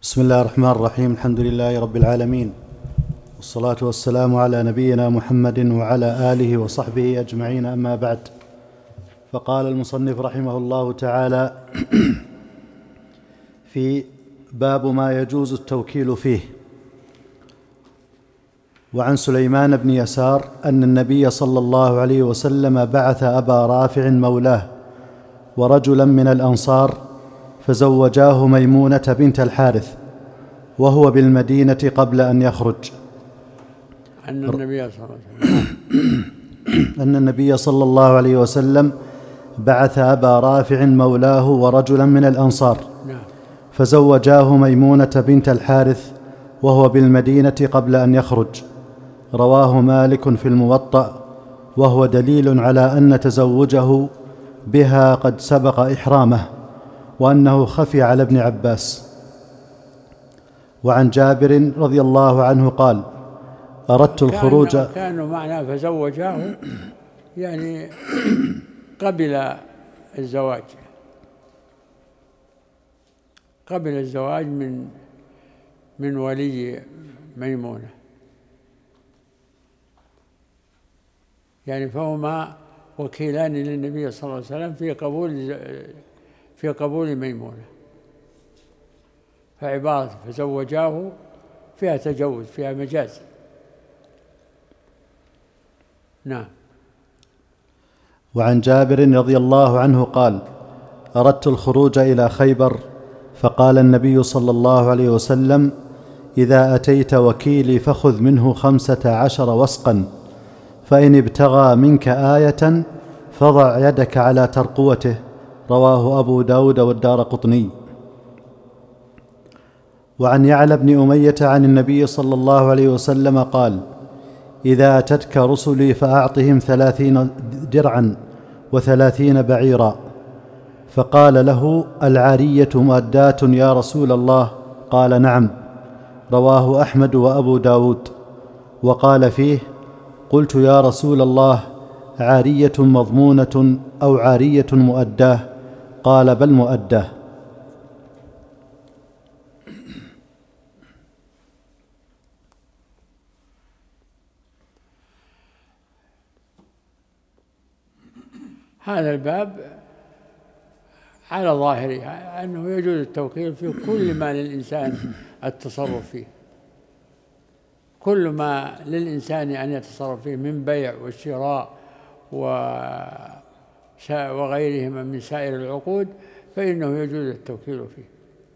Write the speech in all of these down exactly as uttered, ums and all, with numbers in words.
بسم الله الرحمن الرحيم. الحمد لله رب العالمين، والصلاة والسلام على نبينا محمد وعلى آله وصحبه أجمعين، أما بعد. فقال المصنف رحمه الله تعالى في باب ما يجوز التوكيل فيه: وعن سليمان بن يسار أن النبي صلى الله عليه وسلم بعث أبا رافع مولاه ورجلا من الأنصار فزوجاه ميمونة بنت الحارث وهو بالمدينة قبل أن يخرج. أن النبي صلى الله عليه وسلم أن النبي صلى الله عليه وسلم بعث أبا رافع مولاه ورجلا من الأنصار فزوجاه ميمونة بنت الحارث وهو بالمدينة قبل أن يخرج. رواه مالك في الموطأ، وهو دليل على أن تزوجه بها قد سبق إحرامه، وأنه خفي على ابن عباس. وعن جابر رضي الله عنه قال: أردت الخروج. كانوا معنا فزوجاه يعني قبل الزواج قبل الزواج من من ولي ميمونة، يعني فهما وكيلان للنبي صلى الله عليه وسلم في قبول في قبول ميمونة. فعبارة فزوجاه فيها تجوز، فيها مجاز. نعم. وعن جابر رضي الله عنه قال: أردت الخروج إلى خيبر، فقال النبي صلى الله عليه وسلم: إذا أتيت وكيلي فخذ منه خمسة عشر وسقا، فإن ابتغى منك آية فضع يدك على ترقوته. رواه أبو داود والدارقطني. وعن يعلى بن أمية عن النبي صلى الله عليه وسلم قال: إذا أتتك رسلي فأعطهم ثلاثين درعا وثلاثين بعيرا. فقال له: العارية مؤداة يا رسول الله؟ قال: نعم. رواه أحمد وأبو داود. وقال فيه: قلت يا رسول الله، عارية مضمونة أو عارية مؤداه؟ قال: بل مؤداه. هذا الباب على ظاهره أنه يجوز التوكيل في كل ما للإنسان التصرف فيه، كل ما للإنسان أن يتصرف فيه من بيع وشراء وغيرهما من سائر العقود، فإنه يجوز التوكيل فيه.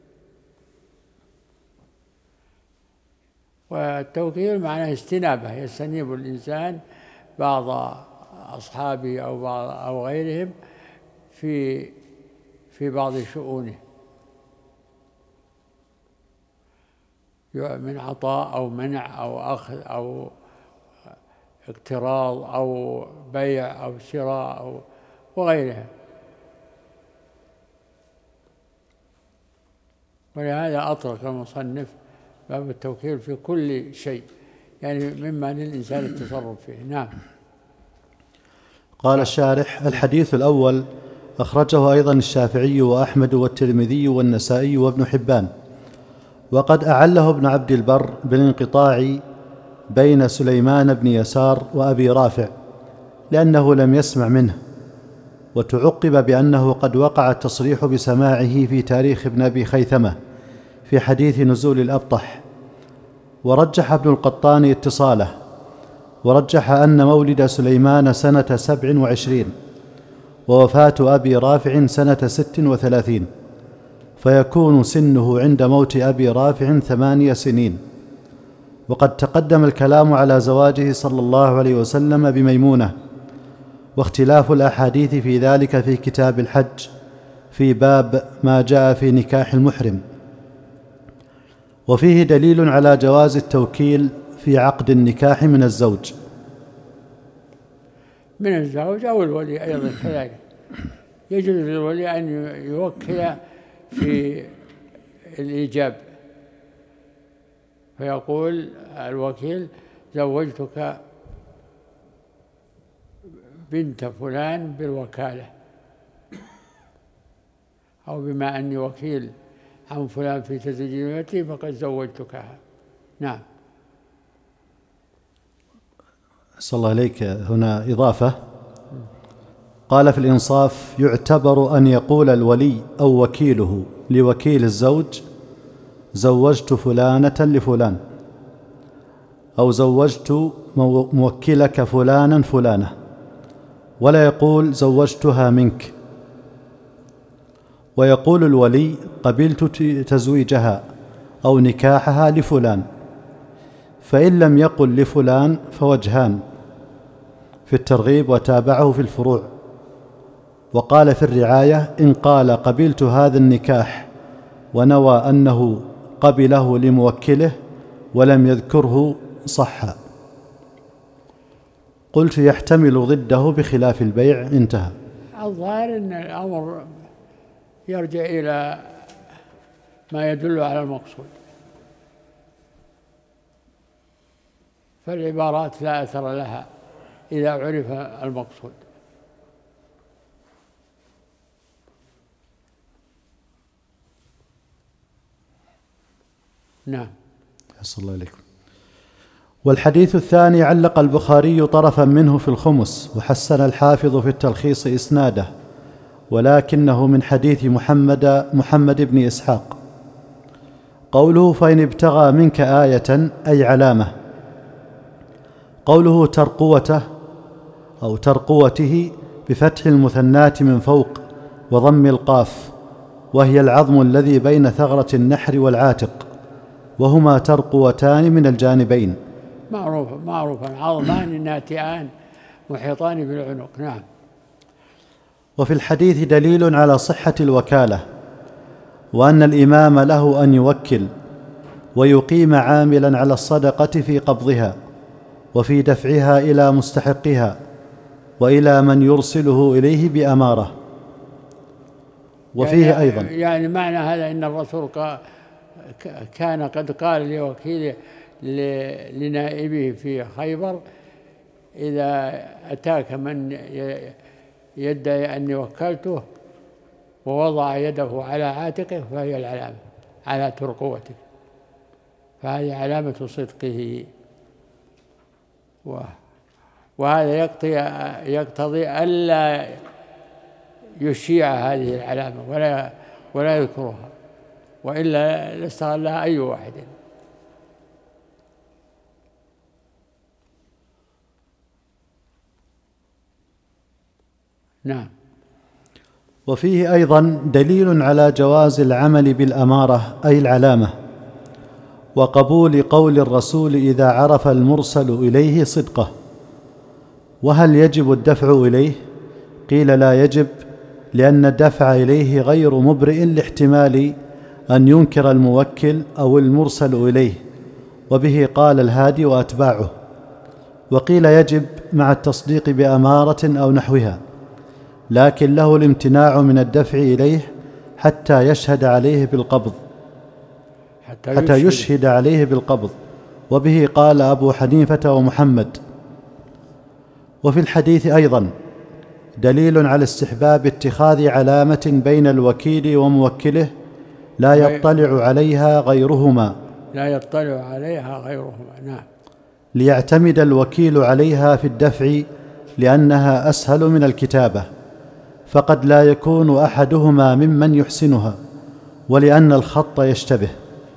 والتوكيل معناه استنابة، يستنيب الإنسان بعض أصحابه أو بعض أو غيرهم في في بعض شؤونه من عطاء أو منع أو أخذ أو اقتراض أو بيع أو شراء أو وغيرها. ولهذا أطلق المصنف باب التوكيل في كل شيء، يعني مما للإنسان التصرف فيه. نعم. قال الشارح: الحديث الأول أخرجه أيضا الشافعي وأحمد والترمذي والنسائي وابن حبان، وقد أعله ابن عبد البر بالانقطاع بين سليمان بن يسار وأبي رافع لأنه لم يسمع منه، وتعقب بأنه قد وقع التصريح بسماعه في تاريخ ابن أبي خيثمة في حديث نزول الأبطح. ورجح ابن القطان اتصاله، ورجح أن مولد سليمان سنة سبع وعشرين ووفاة أبي رافع سنة ست وثلاثين، فيكون سنه عند موت أبي رافع ثمانية سنين. وقد تقدم الكلام على زواجه صلى الله عليه وسلم بميمونة، واختلاف الأحاديث في ذلك في كتاب الحج في باب ما جاء في نكاح المحرم. وفيه دليل على جواز التوكيل في عقد النكاح من الزوج من الزوج أو الولي أيضا كذلك. يجوز للولي أن يوكل في الإيجاب، فيقول الوكيل: زوجتك بنت فلان بالوكالة، أو بما أني وكيل عن فلان في تزويج ابنتي فقد زوجتكها. نعم. صلى الله عليك. هنا إضافة، قال في الإنصاف: يعتبر أن يقول الولي أو وكيله لوكيل الزوج: زوجت فلانة لفلان، أو زوجت موكلك فلانا فلانة، ولا يقول زوجتها منك. ويقول الولي: قبلت تزويجها أو نكاحها لفلان. فإن لم يقل لفلان فوجهان في الترغيب وتابعه في الفروع. وقال في الرعاية: إن قال قبلت هذا النكاح ونوى أنه قبله لموكله ولم يذكره صح. قلت: يحتمل ضده بخلاف البيع. انتهى. الظاهر أن الأمر يرجع إلى ما يدل على المقصود، فالعبارات لا أثر لها إذا عرف المقصود. نعم. أحسن الله إليكم. والحديث الثاني علق البخاري طرفا منه في الخمس، وحسن الحافظ في التلخيص إسناده، ولكنه من حديث محمد محمد بن إسحاق. قوله: فإن ابتغى منك آية أي علامة. قوله: ترقوته أو ترقوته بفتح المثنات من فوق وضم القاف، وهي العظم الذي بين ثغرة النحر والعاتق، وهما ترقوتان من الجانبين. معروف معروفا عظمان ناتئان محيطان بالعنق. نعم. وفي الحديث دليل على صحة الوكالة، وأن الإمام له أن يوكل ويقيم عاملا على الصدقة في قبضها وفي دفعها إلى مستحقها وإلى من يرسله إليه بأمارة. وفيه يعني أيضا يعني معنى هذا أن الرسول كان قد قال لوكيله لنائبه في خيبر: إذا أتاك من يدعي أني وكلته ووضع يده على عاتقه فهي العلامة على ترقوته، فهذه علامة صدقه. وهذا يقتضي ألا يشيع هذه العلامة ولا ولا يذكرها، وإلا لاستغلها أي واحد. نعم. وفيه أيضا دليل على جواز العمل بالأمارة أي العلامة، وقبول قول الرسول إذا عرف المرسل إليه صدقه. وهل يجب الدفع إليه؟ قيل: لا يجب، لأن الدفع إليه غير مبرئ لاحتمال أن ينكر الموكل أو المرسل إليه، وبه قال الهادي وأتباعه. وقيل يجب مع التصديق بأمارة أو نحوها، لكن له الامتناع من الدفع إليه حتى يشهد عليه بالقبض حتى, حتى يشهد عليه بالقبض، وبه قال أبو حنيفة ومحمد. وفي الحديث أيضا دليل على استحباب اتخاذ علامة بين الوكيل وموكله لا يطلع عليها غيرهما لا يطلع عليها غيرهما نعم. ليعتمد الوكيل عليها في الدفع لأنها أسهل من الكتابة، فقد لا يكون أحدهما ممن يحسنها، ولأن الخط يشتبه.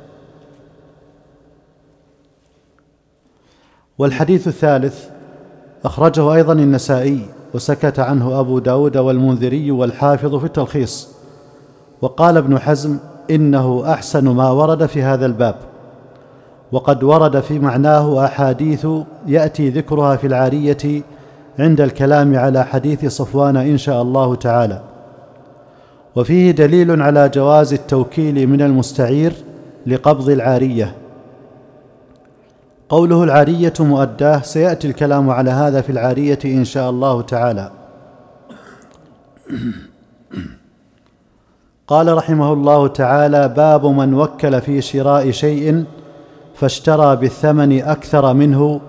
والحديث الثالث أخرجه أيضا النسائي، وسكت عنه أبو داود والمنذري والحافظ في التلخيص. وقال ابن حزم إنه أحسن ما ورد في هذا الباب، وقد ورد في معناه أحاديث يأتي ذكرها في العارية عند الكلام على حديث صفوان إن شاء الله تعالى. وفيه دليل على جواز التوكيل من المستعير لقبض العارية. قوله العارية مؤداه سيأتي الكلام على هذا في العارية إن شاء الله تعالى. قال رحمه الله تعالى: باب من وكل في شراء شيء فاشترى بالثمن أكثر منه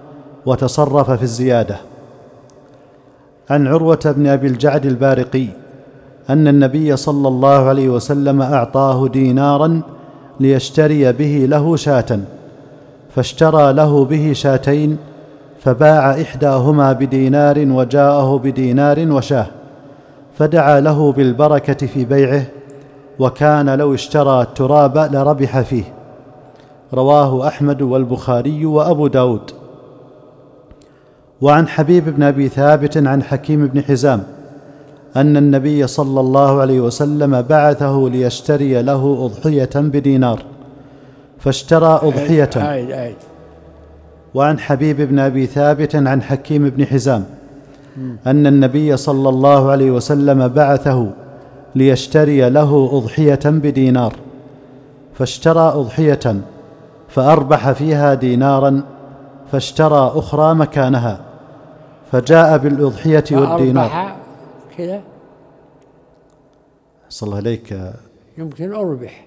وتصرف في الزيادة. عن عروة بن أبي الجعد البارقي أن النبي صلى الله عليه وسلم أعطاه دينارا ليشتري به له شاة، فاشترى له به شاتين، فباع إحداهما بدينار وجاءه بدينار وشاه، فدعا له بالبركة في بيعه، وكان لو اشترى التراب لربح فيه. رواه أحمد والبخاري وأبو داود. وعن حبيب بن أبي ثابت عن حكيم بن حزام أن النبي صلى الله عليه وسلم بعثه ليشتري له أضحية بدينار، فاشترى أضحية. وعن حبيب بن أبي ثابت عن حكيم بن حزام أن النبي صلى الله عليه وسلم بعثه ليشتري له أضحية بدينار، فاشترى أضحية فأربح فيها دينارا، فاشترى أخرى مكانها، فجاء بالأضحية والدينار. كذا صلى الله عليك، يمكن أربح،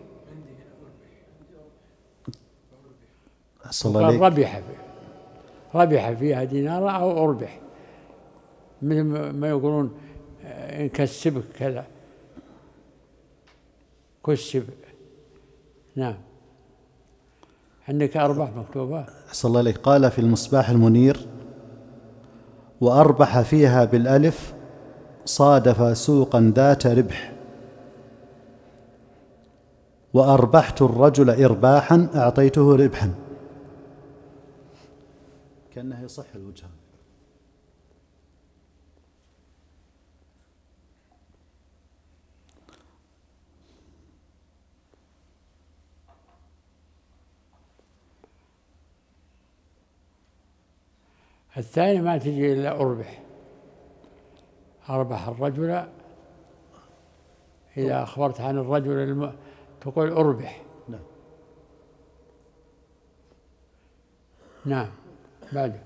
صلى الله عليك، ربح ربح فيها دينارا أو أربح، مثل ما يقولون إن كسبك كذا كسب. نعم، عندك أربح مكتوبة. صلى الله عليك. قال في المصباح المنير: وأربح فيها بالألف صادف سوقا ذات ربح، وأربحت الرجل إرباحا أعطيته ربحا. كأنه يصح الوجه. الثاني ما تجي إلا أربح، أربح الرجل. إذا أخبرت عن الرجل الم... تقول أربح. نعم. نعم. بعد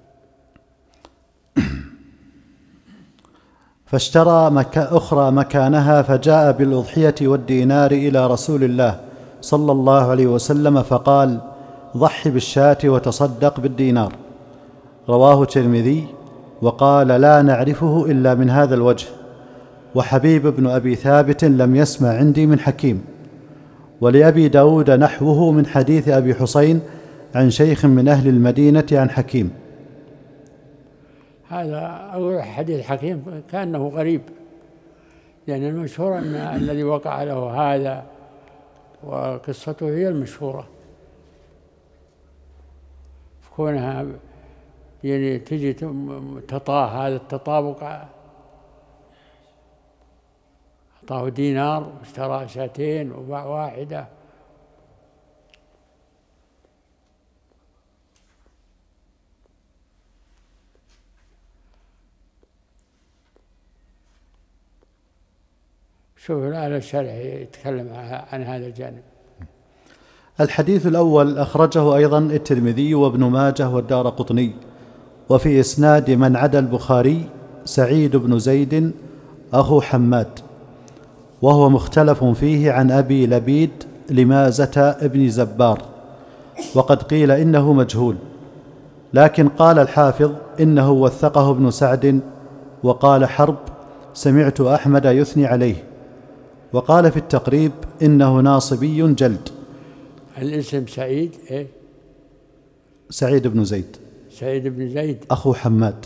فاشترى مك... أخرى مكانها، فجاء بالأضحية والدينار إلى رسول الله صلى الله عليه وسلم، فقال: ضح بالشاة وتصدق بالدينار. رواه الترمذي وقال: لا نعرفه إلا من هذا الوجه. وحبيب بن أبي ثابت لم يسمع عندي من حكيم. ولأبي داود نحوه من حديث أبي حسين عن شيخ من أهل المدينة عن حكيم. هذا أول حديث حكيم كأنه غريب، لأن يعني المشهور أن الذي وقع له هذا وقصته هي المشهورة، كونها يعني تجي تطاه هذا التطابق. أعطاه دينار واشترى شاتين وباع واحدة. شوف الآن الشرح يتكلم عن هذا الجانب. الحديث الأول أخرجه أيضا الترمذي وابن ماجه والدارقطني، وفي إسناد من عدا البخاري سعيد بن زيد أخو حماد، وهو مختلف فيه عن أبي لبيد لمازة ابن زبار، وقد قيل إنه مجهول، لكن قال الحافظ إنه وثقه ابن سعد. وقال حرب: سمعت أحمد يثني عليه. وقال في التقريب إنه ناصبي جلد. الاسم سعيد إيه؟ سعيد بن زيد. سعيد بن زيد أخو حماد.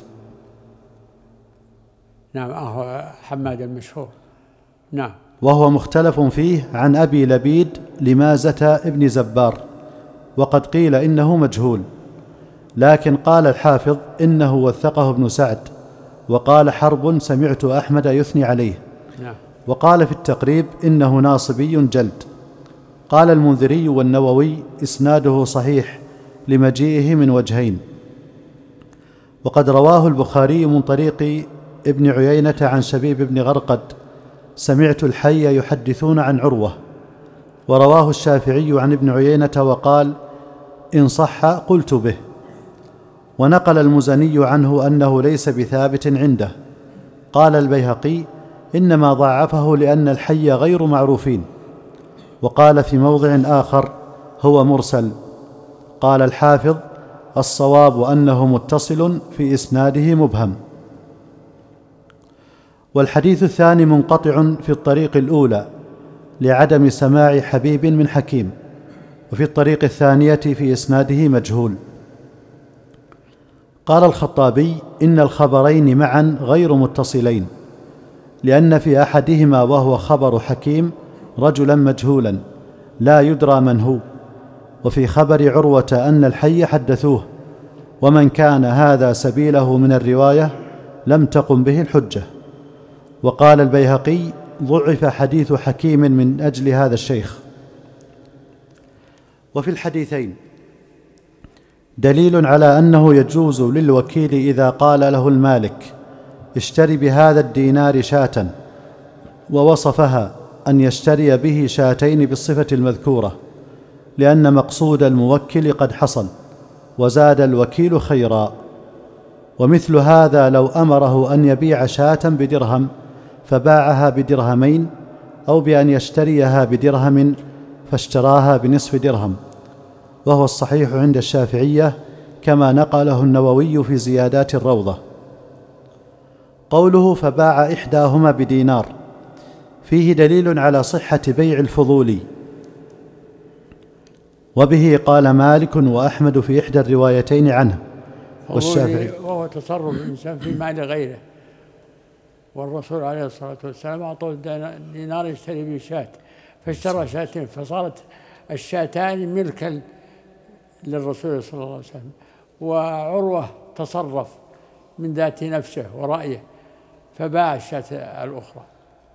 نعم، أخو حماد المشهور. نعم. وهو مختلف فيه عن أبي لبيد لمازة ابن زبار، وقد قيل إنه مجهول، لكن قال الحافظ إنه وثقه ابن سعد. وقال حرب: سمعت أحمد يثني عليه. نعم. وقال في التقريب إنه ناصبي جلد. قال المنذري والنووي: إسناده صحيح لمجيئه من وجهين. وقد رواه البخاري من طريق ابن عيينة عن شبيب بن غرقد: سمعت الحي يحدثون عن عروة. ورواه الشافعي عن ابن عيينة وقال: إن صح قلت به. ونقل المزني عنه أنه ليس بثابت عنده. قال البيهقي: إنما ضعفه لأن الحي غير معروفين. وقال في موضع آخر: هو مرسل. قال الحافظ: الصواب أنه متصل في إسناده مبهم. والحديث الثاني منقطع في الطريق الأولى لعدم سماع حبيب من حكيم، وفي الطريق الثانية في إسناده مجهول. قال الخطابي: إن الخبرين معا غير متصلين، لأن في أحدهما وهو خبر حكيم رجلا مجهولا لا يدرى من هو، وفي خبر عروة أن الحي حدثوه، ومن كان هذا سبيله من الرواية لم تقم به الحجة. وقال البيهقي: ضعف حديث حكيم من أجل هذا الشيخ. وفي الحديثين دليل على أنه يجوز للوكيل إذا قال له المالك: اشتري بهذا الدينار شاة، ووصفها أن يشتري به شاتين بالصفة المذكورة، لأن مقصود الموكل قد حصل، وزاد الوكيل خيرا. ومثل هذا لو أمره أن يبيع شاة بدرهم فباعها بدرهمين، أو بأن يشتريها بدرهم فاشتراها بنصف درهم، وهو الصحيح عند الشافعية كما نقله النووي في زيادات الروضة. قوله فباع إحداهما بدينار فيه دليل على صحة بيع الفضولي، وبه قال مالك وأحمد في إحدى الروايتين عنه والشافعي. وهو تصرف الإنسان في مال غيره، والرسول عليه الصلاة والسلام أعطوه دينار يشتري به شاة، فاشترى شاتين، فصارت الشاتان ملكا للرسول صلى الله عليه وسلم. وعروة تصرف من ذات نفسه ورأيه فباع الشاة الأخرى،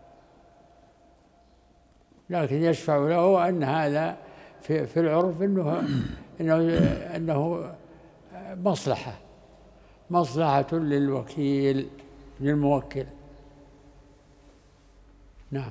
لكن يشفع له أن هذا في, في العرف إنه, إنه, إنه مصلحة مصلحة للوكيل للموكل. نعم.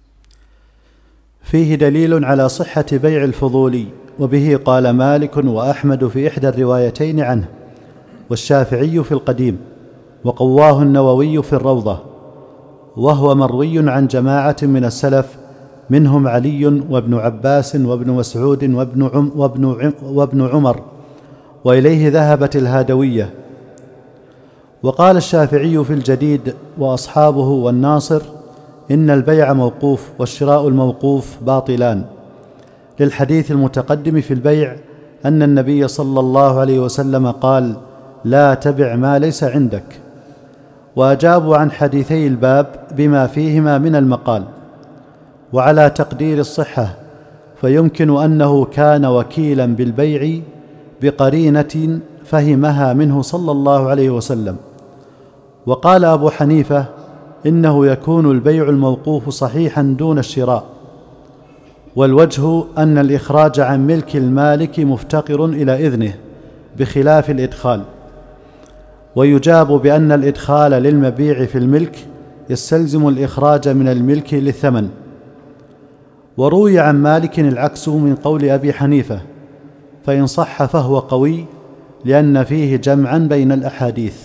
فيه دليل على صحة بيع الفضولي، وبه قال مالك وأحمد في إحدى الروايتين عنه والشافعي في القديم، وقواه النووي في الروضة، وهو مروي عن جماعة من السلف منهم علي وابن عباس وابن مسعود وابن, عم وابن, عم وابن عمر، وإليه ذهبت الهادوية. وقال الشافعي في الجديد وأصحابه والناصر: إن البيع موقوف والشراء الموقوف باطلان، للحديث المتقدم في البيع أن النبي صلى الله عليه وسلم قال: لا تبع ما ليس عندك. وأجابوا عن حديثي الباب بما فيهما من المقال. وعلى تقدير الصحة فيمكن أنه كان وكيلا بالبيع بقرينة فهمها منه صلى الله عليه وسلم. وقال أبو حنيفة: إنه يكون البيع الموقوف صحيحا دون الشراء، والوجه أن الإخراج عن ملك المالك مفتقر إلى إذنه بخلاف الإدخال. ويجاب بأن الإدخال للمبيع في الملك يستلزم الإخراج من الملك للثمن. وروي عن مالك العكس من قول أبي حنيفة، فإن صح فهو قوي لأن فيه جمعا بين الأحاديث.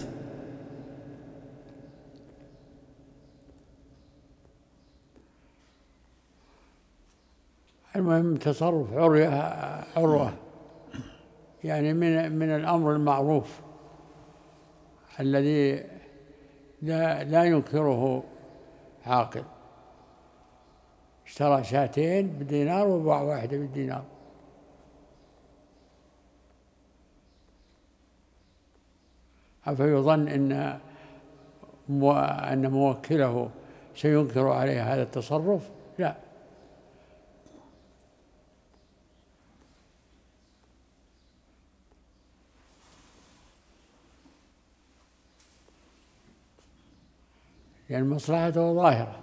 المهم تصرف عروة يعني من من الأمر المعروف الذي لا, لا ينكره عاقل. اشترى شاتين بدينار وباع واحدة بالدينار. أفيظن إن أن موكله سينكر عليه هذا التصرف؟ لا. لأن يعني مصلحته ظاهرة.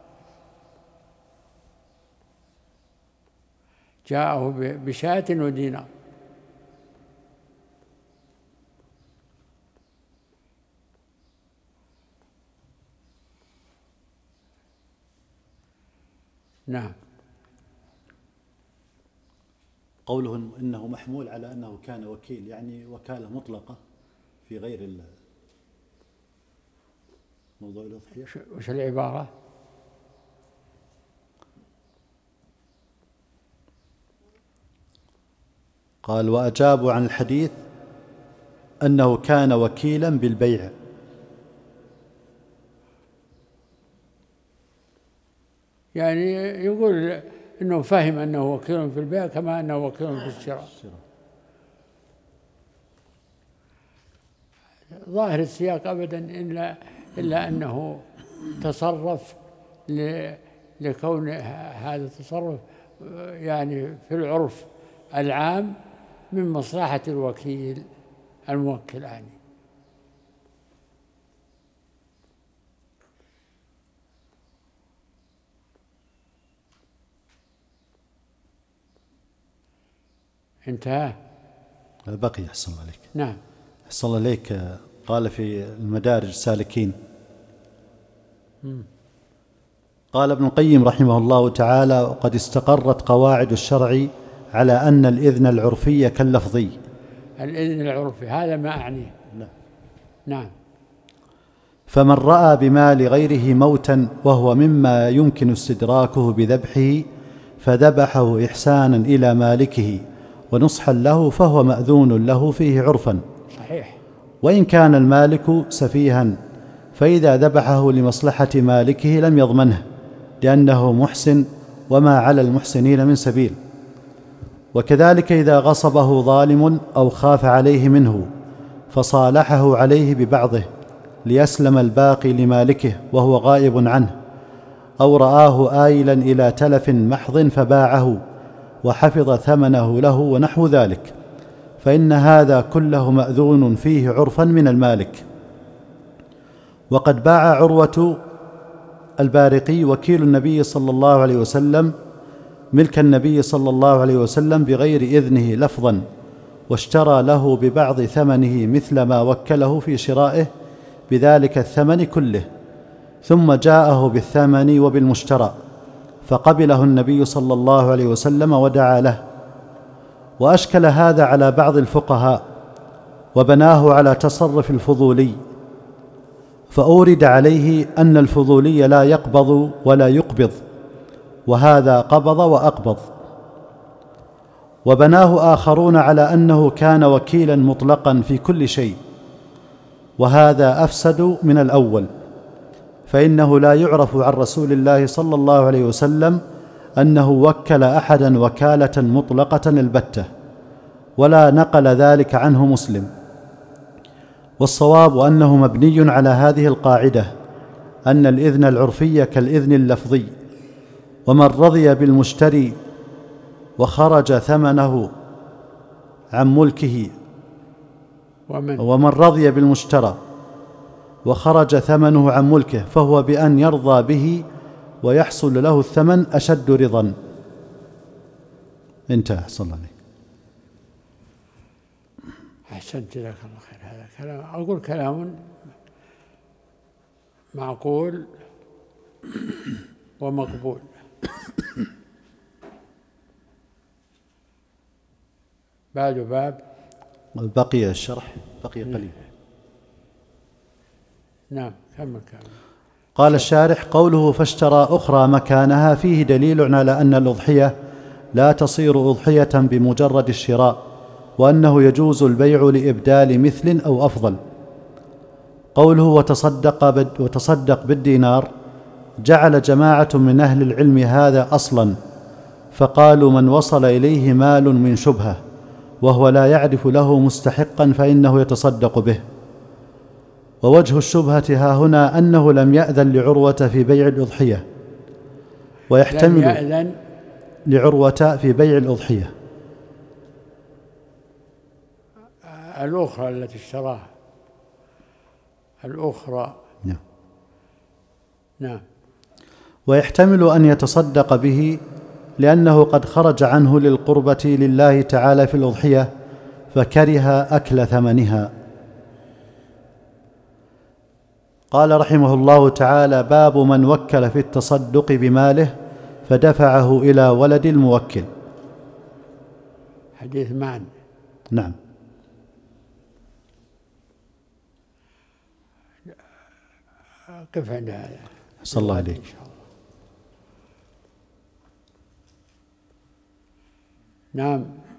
جاءه بشاة ودينار. نعم. قوله إنه محمول على أنه كان وكيل، يعني وكالة مطلقة في غير موضوع الأضحية. وش العبارة؟ قال: وأجابوا عن الحديث أنه كان وكيلا بالبيع. يعني يقول إنه فهم أنه وكيل في البيع كما أنه وكيل في الشراء. ظاهر السياق أبدا إلا إلا أنه تصرف لكون هذا التصرف يعني في العرف العام من مصلحة الوكيل الموكل يعني. انتهى. بقي أحسن الله عليك. نعم. أحسن الله عليك. قال في المدارج السالكين قال ابن القيم رحمه الله تعالى: وقد استقرت قواعد الشرع على أن الإذن العرفي كاللفظي. الإذن العرفي هذا ما أعنيه. نعم. نعم. فمن رأى بمال غيره موتا وهو مما يمكن استدراكه بذبحه فذبحه إحسانا إلى مالكه ونصحا له فهو مأذون له فيه عرفا. صحيح. وإن كان المالك سفيها فإذا ذبحه لمصلحة مالكه لم يضمنه لأنه محسن وما على المحسنين من سبيل. وكذلك إذا غصبه ظالم أو خاف عليه منه فصالحه عليه ببعضه ليسلم الباقي لمالكه وهو غائب عنه، أو رآه آيلا إلى تلف محض فباعه وحفظ ثمنه له ونحو ذلك، فإن هذا كله مأذون فيه عرفا من المالك. وقد باع عروة البارقي وكيل النبي صلى الله عليه وسلم ملك النبي صلى الله عليه وسلم بغير إذنه لفظا، واشترى له ببعض ثمنه مثل ما وكله في شرائه بذلك الثمن كله، ثم جاءه بالثمن وبالمشترى فقبله النبي صلى الله عليه وسلم ودعا له. وأشكل هذا على بعض الفقهاء وبناه على تصرف الفضولي، فأورد عليه أن الفضولي لا يقبض ولا يقبض، وهذا قبض وأقبض. وبناه آخرون على أنه كان وكيلا مطلقا في كل شيء، وهذا أفسد من الأول، فإنه لا يعرف عن رسول الله صلى الله عليه وسلم أنه وكل أحدا وكالة مطلقة البتة، ولا نقل ذلك عنه مسلم. والصواب أنه مبني على هذه القاعدة أن الإذن العرفي كالإذن اللفظي، ومن رضي بالمشتري وخرج ثمنه عن ملكه ومن, ومن رضي بالمشترى وخرج ثمنه عن ملكه فهو بأن يرضى به ويحصل له الثمن أشد رضا. انتهى. صلى الله عليه. أحسنت، جزاك الله خير. هذا كلام، أقول كلام معقول ومقبول. بعد باب بقي الشرح، بقي قليل. نعم. كمل كمل. قال الشارح: قوله فاشترى أخرى مكانها فيه دليل على أن الأضحية لا تصير أضحية بمجرد الشراء، وأنه يجوز البيع لإبدال مثل أو أفضل. قوله وتصدق, وتصدق بالدينار جعل جماعة من أهل العلم هذا أصلا، فقالوا من وصل إليه مال من شبهة وهو لا يعرف له مستحقا فإنه يتصدق به. ووجه الشبهة ها هنا أنه لم يأذن لعروة في بيع الأضحية، ويحتمل لم يأذن لعروة في بيع الأضحية الأخرى التي اشتراها الأخرى. نعم. نعم. ويحتمل أن يتصدق به لأنه قد خرج عنه للقربة لله تعالى في الأضحية فكره أكل ثمنها. قال رحمه الله تعالى: باب من وكل في التصدق بماله فدفعه إلى ولد الموكل. حديث معا. نعم. قف عند هذا. صلى الله عليك. نعم.